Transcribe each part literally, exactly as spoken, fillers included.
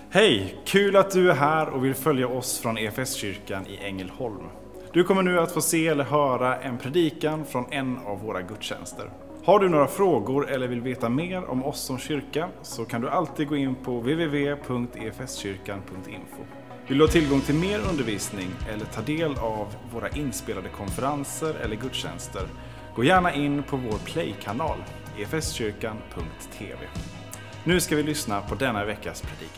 Hej! Kul att du är här och vill följa oss från E F S-kyrkan i Ängelholm. Du kommer nu att få se eller höra en predikan från en av våra gudstjänster. Har du några frågor eller vill veta mer om oss som kyrka så kan du alltid gå in på w w w punkt e f s kyrkan punkt info. Vill du ha tillgång till mer undervisning eller ta del av våra inspelade konferenser eller gudstjänster, gå gärna in på vår play-kanal e f s kyrkan punkt t v. Nu ska vi lyssna på denna veckas predikan.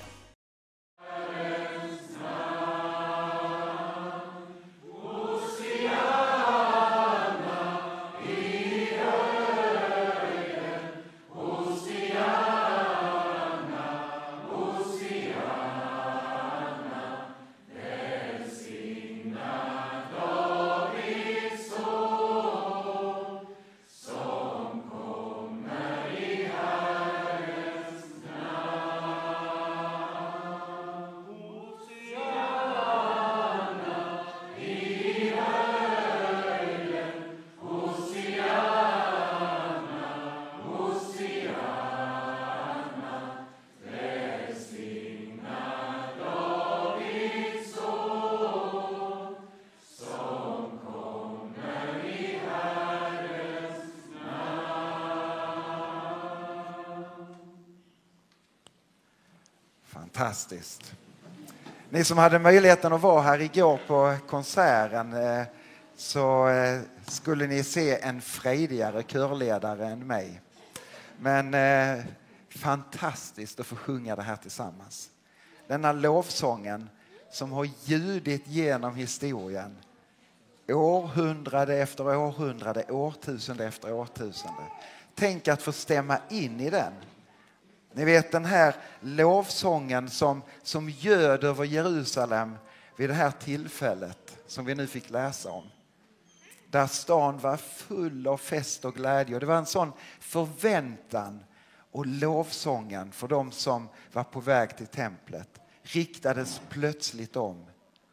Fantastiskt. Ni som hade möjligheten att vara här igår på konserten så skulle ni se en frejdigare körledare än mig. Men eh, fantastiskt att få sjunga det här tillsammans. Denna lovsången som har ljudit genom historien. Århundrade efter århundrade, årtusende efter årtusende. Tänk att få stämma in i den. Ni vet den här lovsången som, som göd över Jerusalem vid det här tillfället som vi nu fick läsa om. Där stan var full av fest och glädje. Och det var en sån förväntan och lovsången för de som var på väg till templet riktades plötsligt om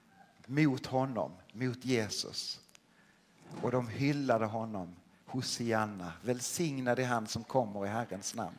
mot honom, mot Jesus. Och de hyllade honom, Hosianna, välsignade han som kommer i Herrens namn.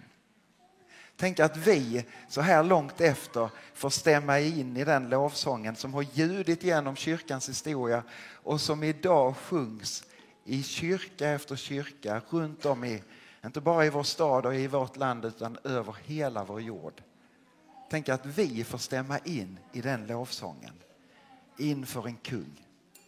Tänk att vi så här långt efter får stämma in i den lovsången som har ljudit genom kyrkans historia och som idag sjungs i kyrka efter kyrka runt om i, inte bara i vår stad och i vårt land utan över hela vår jord. Tänk att vi får stämma in i den lovsången inför en kung.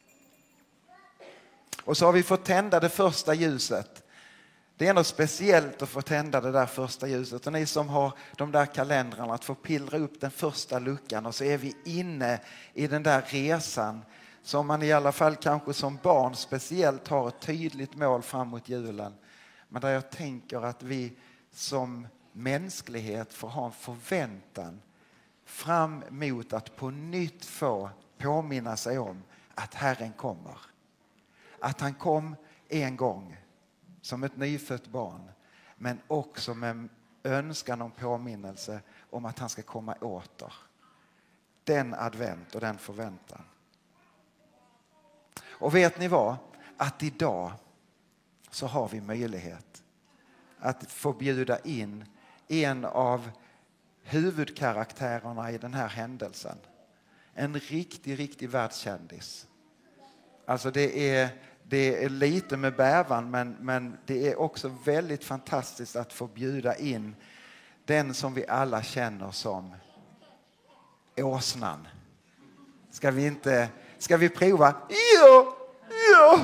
Och så har vi fått tända det första ljuset. Det är något speciellt att få tända det där första ljuset. Och ni som har de där kalendrarna att få pillra upp den första luckan. Och så är vi inne i den där resan som man i alla fall kanske som barn speciellt har ett tydligt mål fram mot julen. Men där jag tänker att vi som mänsklighet får ha en förväntan fram mot att på nytt få påminna sig om att Herren kommer. Att han kom en gång. Som ett nyfött barn. Men också med önskan om påminnelse om att han ska komma åter. Den advent och den förväntan. Och vet ni vad? Att idag så har vi möjlighet att få bjuda in en av huvudkaraktärerna i den här händelsen. En riktig, riktig världskändis. Alltså det är... Det är lite med bävan men, men det är också väldigt fantastiskt att få bjuda in den som vi alla känner som åsnan. Ska vi inte, ska vi prova? Ja, ja.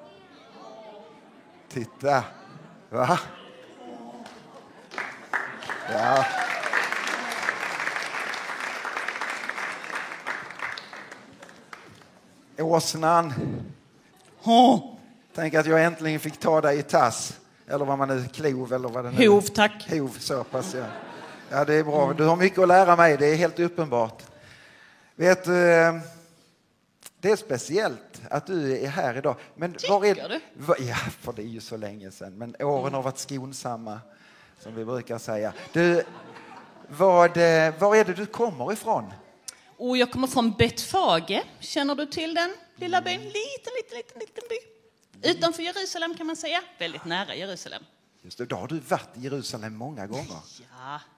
Titta, va? Ja. Åsnan. Oh. Tänk att jag äntligen fick ta dig i tass. Eller vad man nu, klov eller vad det nu är. Hov, tack. Hov, så pass, ja. Ja, det är bra. Du har mycket att lära mig, det är helt uppenbart. Vet du, det är speciellt att du är här idag. Men Tycker var är, du? Var, ja, för det är ju så länge sedan. Men åren mm. har varit skonsamma, som vi brukar säga. Du, vad, var är det du kommer ifrån? Och jag kommer från Betfage. Känner du till den lilla byn? Liten, liten, liten, liten by. Utanför Jerusalem kan man säga. Väldigt nära Jerusalem. Just det, då har du varit i Jerusalem många gånger. Ja.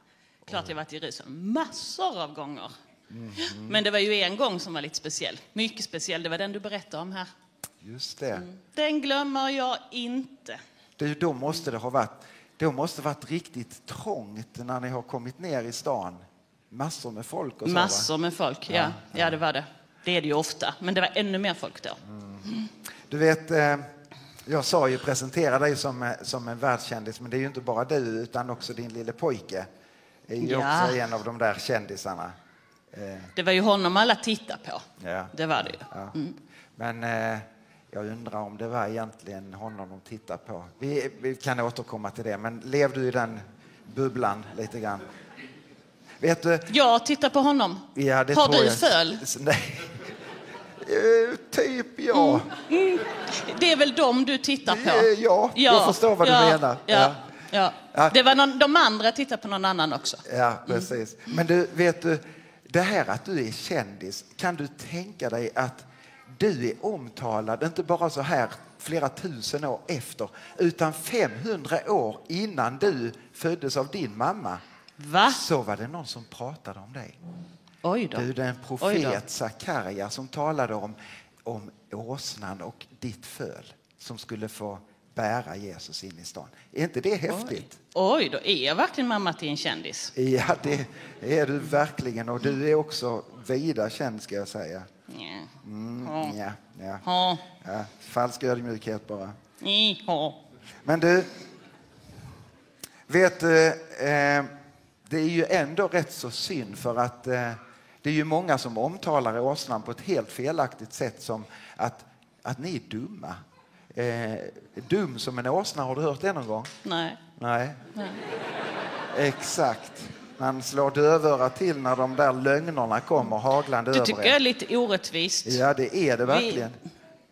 Klart jag varit i Jerusalem massor av gånger. Mm. Men det var ju en gång som var lite speciell. Mycket speciell, det var den du berättade om här. Just det. Mm. Den glömmer jag inte. Du, då måste det ha varit, då måste det varit riktigt trångt när ni har kommit ner i stan. Massor med folk och så. Massor va? med folk, ja. Ja, ja, det var det. Det är det ju ofta, men det var ännu mer folk då. Mm. Du vet, eh, jag sa ju presentera dig som, som en världskändis, men det är ju inte bara du utan också din lille pojke. Det är ju ja. också en av de där kändisarna. Eh. Det var ju honom alla tittade på. Ja. Det var det ju. Ja. Mm. Men eh, jag undrar om det var egentligen honom de tittar på. Vi, vi kan återkomma till det, men lev du i den bubblan lite grann? Vet du? Jag tittar på honom. Ja, det har du jag. föl? Nej. Uh, typ ja. Mm. Mm. Det är väl dem du tittar på? Ja, ja. Jag förstår vad ja. du menar. Ja. Ja. Ja. Ja. Det var någon, de andra tittar på någon annan också. Ja, precis. Mm. Men du, vet du, det här att du är kändis, kan du tänka dig att du är omtalad, inte bara så här flera tusen år efter, utan femhundra år innan du föddes av din mamma. Va? Så var det någon som pratade om dig. Oj då. Du, det är en profet, Sakarja, som talade om, om åsnan och ditt föl som skulle få bära Jesus in i stan. Är inte det häftigt? Oj, Oj då är jag verkligen mamma till en kändis. Ja, det är du verkligen. Och du är också vida känd, ska jag säga. Ja. Mm, ja. Ja, ja. Ja. Ja, falsk ödmjukhet bara. Ja. Men du, vet du, eh, det är ju ändå rätt så synd för att eh, det är ju många som omtalar åsnan på ett helt felaktigt sätt som att, att ni är dumma. Eh, dum som en åsna, har du hört det någon gång? Nej. Nej. Nej. Exakt. Man slår dövöra till när de där lögnerna kommer haglande över. Du tycker jag är lite orättvist. Ja, det är det verkligen. Vi,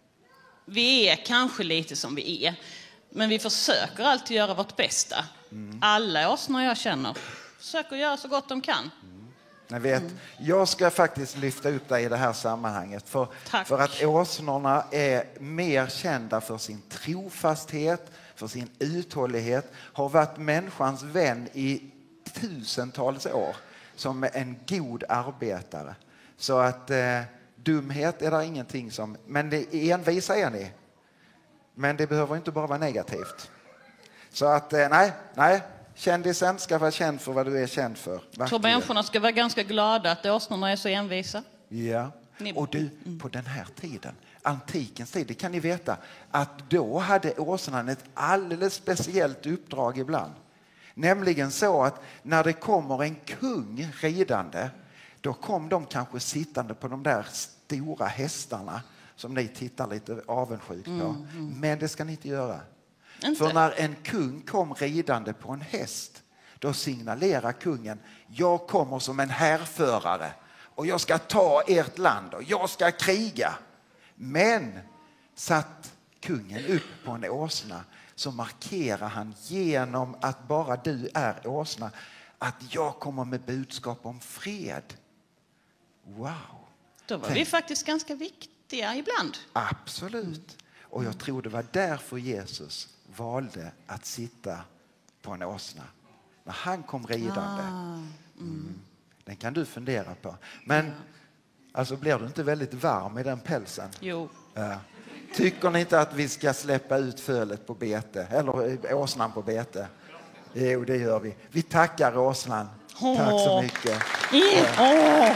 vi är kanske lite som vi är. Men vi försöker alltid göra vårt bästa. Mm. Alla åsnor jag känner försöker göra så gott de kan. Mm. Jag vet, mm. jag ska faktiskt lyfta upp dig i det här sammanhanget. För, för att åsnorna är mer kända för sin trofasthet, för sin uthållighet. Har varit människans vän i tusentals år som en god arbetare. Så att eh, dumhet är det ingenting som... Men det envisa är ni. Men det behöver inte bara vara negativt. Så att eh, nej, nej. Kändisen ska vara känd för vad du är känd för. Jag tror människorna ska vara ganska glada att åsnorna är så envisa. Ja. Och du, på den här tiden, antikens tid, det kan ni veta, att då hade åsnan ett alldeles speciellt uppdrag ibland. Nämligen så att när det kommer en kung ridande, då kom de kanske sittande på de där stora hästarna som ni tittar lite avundsjukt på. Mm, mm. Men det ska ni inte göra. Inte. För när en kung kom ridande på en häst, då signalerar kungen: jag kommer som en härförare och jag ska ta ert land och jag ska kriga. Men satt kungen upp på en åsna, så markerar han genom att bara du är åsna att jag kommer med budskap om fred. Wow. Då var Tänk. vi faktiskt ganska viktiga ibland. Absolut. Och jag tror det var därför Jesus valde att sitta på en åsna. När han kom ridande. Ah, mm. Mm. Den kan du fundera på. Men ja. alltså, blir du inte väldigt varm i den pälsen? Jo. Ja. Tycker ni inte att vi ska släppa ut fölet på bete? Eller åsnan på bete? Jo, det gör vi. Vi tackar åsnan. Oh. Tack så mycket. Oh.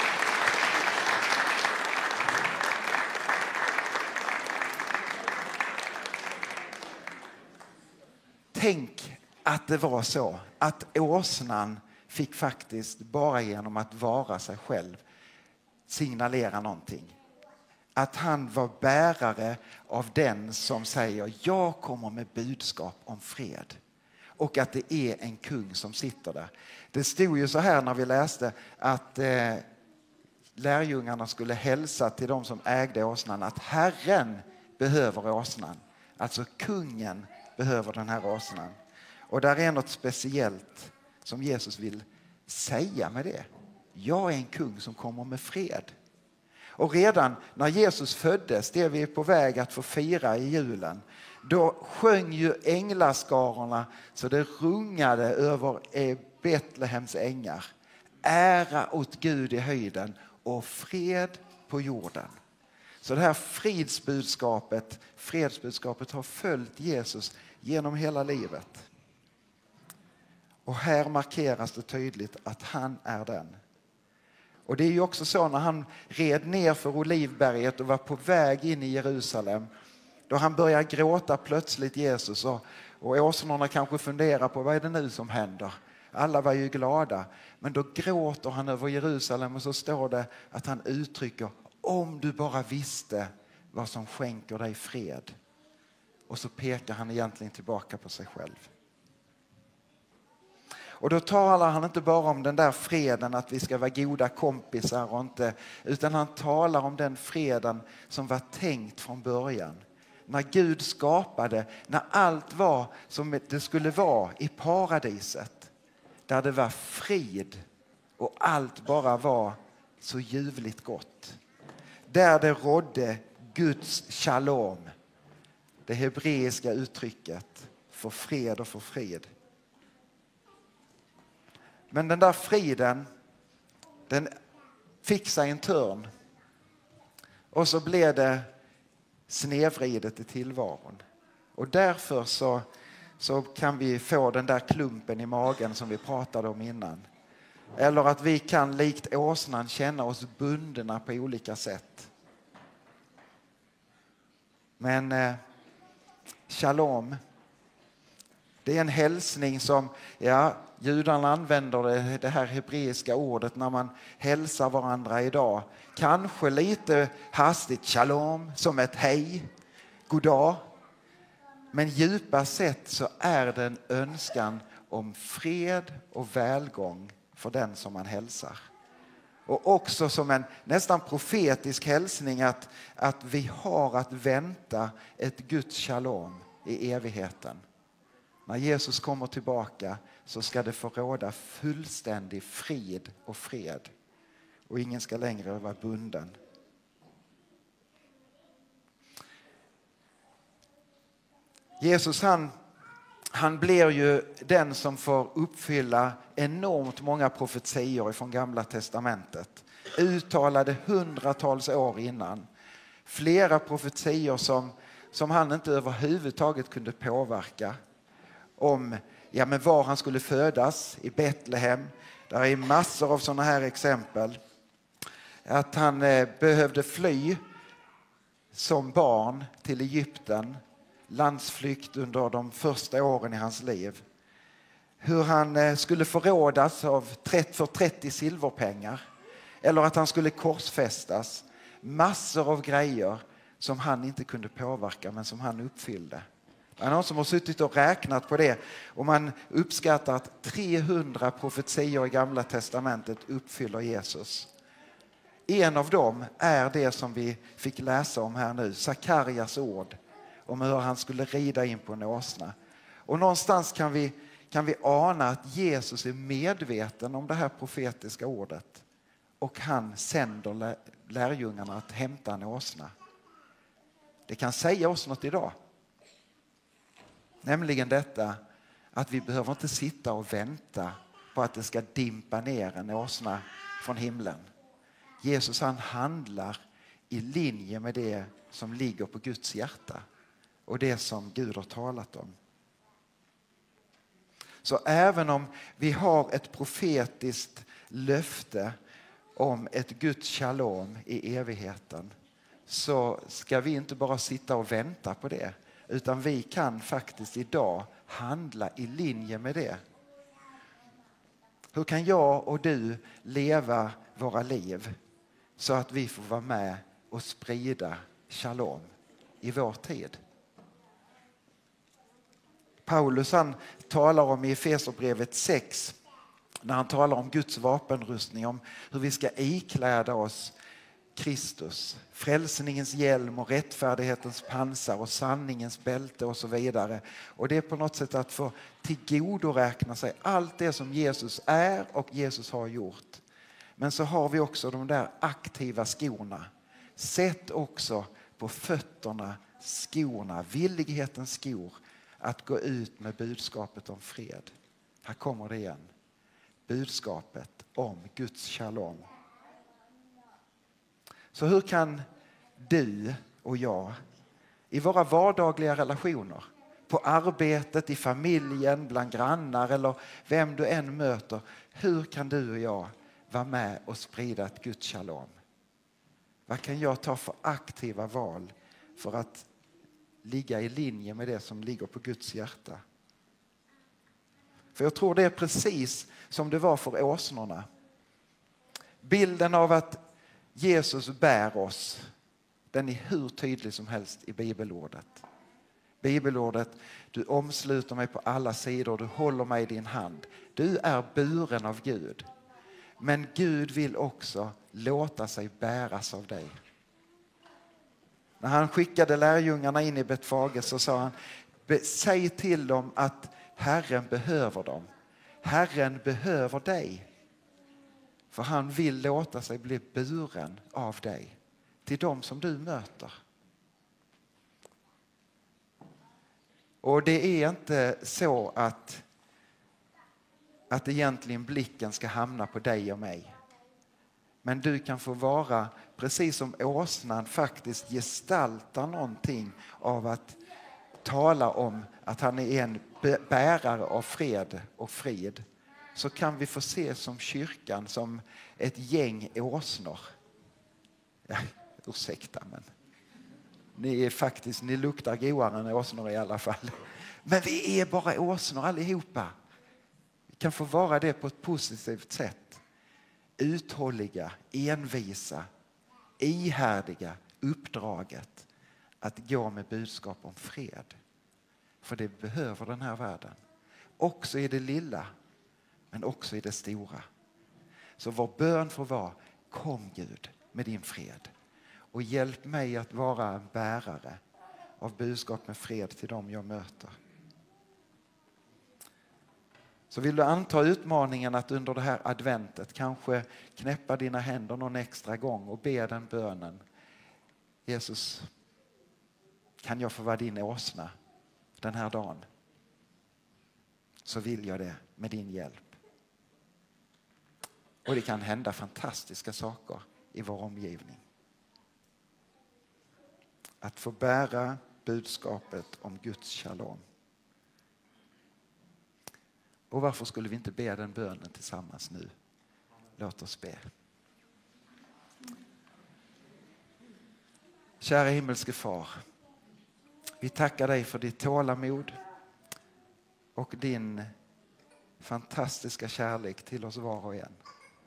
Tänk att det var så att åsnan fick faktiskt bara genom att vara sig själv signalera någonting. Att han var bärare av den som säger: jag kommer med budskap om fred. Och att det är en kung som sitter där. Det stod ju så här när vi läste att eh, lärjungarna skulle hälsa till de som ägde åsnan att Herren behöver åsnan. Alltså kungen behöver den här åsnan. Och där är något speciellt som Jesus vill säga med det. Jag är en kung som kommer med fred. Och redan när Jesus föddes, det vi är på väg att få fira i julen, då sjöng ju änglaskarorna så det rungade över Betlehems ängar. Ära åt Gud i höjden och fred på jorden. Så det här fridsbudskapet, fredsbudskapet har följt Jesus genom hela livet. Och här markeras det tydligt att han är den. Och det är ju också så när han red ner för Olivberget och var på väg in i Jerusalem. Då han börjar gråta plötsligt Jesus och, och åsnorna kanske funderar på vad är det nu som händer. Alla var ju glada. Men då gråter han över Jerusalem och så står det att han uttrycker om du bara visste vad som skänker dig fred. Och så pekar han egentligen tillbaka på sig själv. Och då talar han inte bara om den där freden att vi ska vara goda kompisar och inte, utan han talar om den freden som var tänkt från början. När Gud skapade, när allt var som det skulle vara i paradiset. Där det var frid och allt bara var så ljuvligt gott. Där det rådde Guds shalom. Det hebreiska uttrycket för fred och för frid. Men den där friden, den fick sig en törn. Och så blev det snedvridet i tillvaron. Och därför så, så kan vi få den där klumpen i magen som vi pratade om innan. Eller att vi kan likt åsnan känna oss bundna på olika sätt. Men eh, shalom, det är en hälsning som, ja, judarna använder det, det här hebreiska ordet när man hälsar varandra idag. Kanske lite hastigt, shalom, som ett hej, god dag. Men djupast sett så är det en önskan om fred och välgång för den som man hälsar. Och också som en nästan profetisk hälsning att, att vi har att vänta ett Guds shalom i evigheten. När Jesus kommer tillbaka så ska det få råda fullständig frid och fred. Och ingen ska längre vara bunden. Jesus han, han blir ju den som får uppfylla enormt många profetior från Gamla testamentet. Uttalade hundratals år innan. Flera profetior som, som han inte överhuvudtaget kunde påverka. Om ja, men var han skulle födas i Betlehem. Där är massor av sådana här exempel. Att han eh, behövde fly som barn till Egypten. Landsflykt under de första åren i hans liv. Hur han eh, skulle förrådas av trettio, för trettio silverpengar. Eller att han skulle korsfästas. Massor av grejer som han inte kunde påverka men som han uppfyllde. Det är någon som har suttit och räknat på det. Och man uppskattar att trehundra profetior i Gamla testamentet uppfyller Jesus. En av dem är det som vi fick läsa om här nu. Sakarias ord. Om hur han skulle rida in på en åsna. Och någonstans kan vi, kan vi ana att Jesus är medveten om det här profetiska ordet. Och han sänder lär, lärjungarna att hämta en åsna. Det kan säga oss något idag. Nämligen detta att vi behöver inte sitta och vänta på att det ska dimpa ner en åsna från himlen. Jesus han handlar i linje med det som ligger på Guds hjärta och det som Gud har talat om. Så även om vi har ett profetiskt löfte om ett Guds shalom i evigheten så ska vi inte bara sitta och vänta på det. Utan vi kan faktiskt idag handla i linje med det. Hur kan jag och du leva våra liv så att vi får vara med och sprida shalom i vår tid? Paulus han talar om i Efeserbrevet sex när han talar om Guds vapenrustning, om hur vi ska ikläda oss Kristus, frälsningens hjälm och rättfärdighetens pansar och sanningens bälte och så vidare. Och det är på något sätt att få tillgodoräkna sig allt det som Jesus är och Jesus har gjort. Men så har vi också de där aktiva skorna. Sätt också på fötterna skorna, villighetens skor, att gå ut med budskapet om fred. Här kommer det igen. budskapet om Guds shalom. Så hur kan du och jag i våra vardagliga relationer, på arbetet, i familjen, bland grannar eller vem du än möter, hur kan du och jag vara med och sprida ett Guds shalom? Vad kan jag ta för aktiva val för att ligga i linje med det som ligger på Guds hjärta? För jag tror det är precis som det var för åsnorna. Bilden av att Jesus bär oss, den är hur tydlig som helst i bibelordet. Bibelordet, du omsluter mig på alla sidor, du håller mig i din hand. Du är buren av Gud. Men Gud vill också låta sig bäras av dig. När han skickade lärjungarna in i Betfage så sa han, säg till dem att Herren behöver dem. Herren behöver dig. För han vill låta sig bli buren av dig till dem som du möter. Och det är inte så att, att egentligen blicken ska hamna på dig och mig. Men du kan få vara, precis som åsnan faktiskt gestaltar någonting av att tala om att han är en bärare av fred och frid. Så kan vi få se som kyrkan som ett gäng åsnor. Ja, ursäkta men ni är faktiskt, ni luktar godare än åsnor i alla fall. Men vi är bara åsnor allihopa. Vi kan få vara det på ett positivt sätt. Uthålliga, envisa, ihärdiga uppdraget att gå med budskap om fred. För det behöver den här världen. Också i det lilla, men också i det stora. Så vår bön får vara, kom Gud med din fred. Och hjälp mig att vara en bärare av budskap med fred till dem jag möter. Så vill du anta utmaningen att under det här adventet kanske knäppa dina händer någon extra gång och be den bönen. Jesus, kan jag få vara din åsna den här dagen? Så vill jag det med din hjälp. Och det kan hända fantastiska saker i vår omgivning. Att få bära budskapet om Guds shalom. Och varför skulle vi inte be den bönen tillsammans nu? Låt oss be. Kära himmelske far, vi tackar dig för ditt tålamod och din fantastiska kärlek till oss var och en.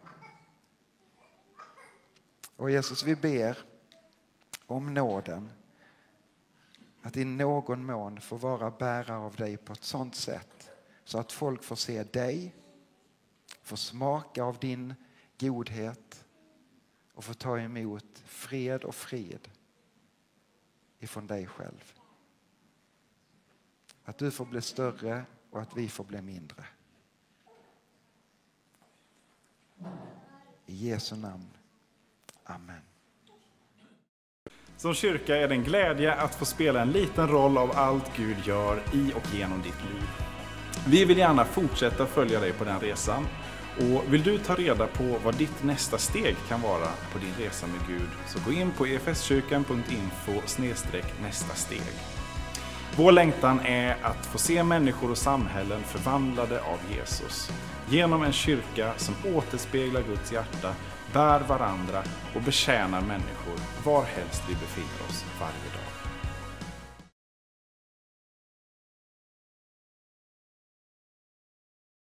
Och Jesus, vi ber om nåden att i någon mån få vara bärare av dig på ett sådant sätt så att folk får se dig, får smaka av din godhet och får ta emot fred och frid ifrån dig själv. Att du får bli större och att vi får bli mindre. I Jesu namn. Amen. Som kyrka är det en glädje att få spela en liten roll av allt Gud gör i och genom ditt liv. Vi vill gärna fortsätta följa dig på den resan. Och vill du ta reda på vad ditt nästa steg kan vara på din resa med Gud, så gå in på e f s kyrkan punkt info snedstreck nästa steg. Vår längtan är att få se människor och samhällen förvandlade av Jesus. Genom en kyrka som återspeglar Guds hjärta, bär varandra och betjänar människor var helst vi befinner oss varje dag.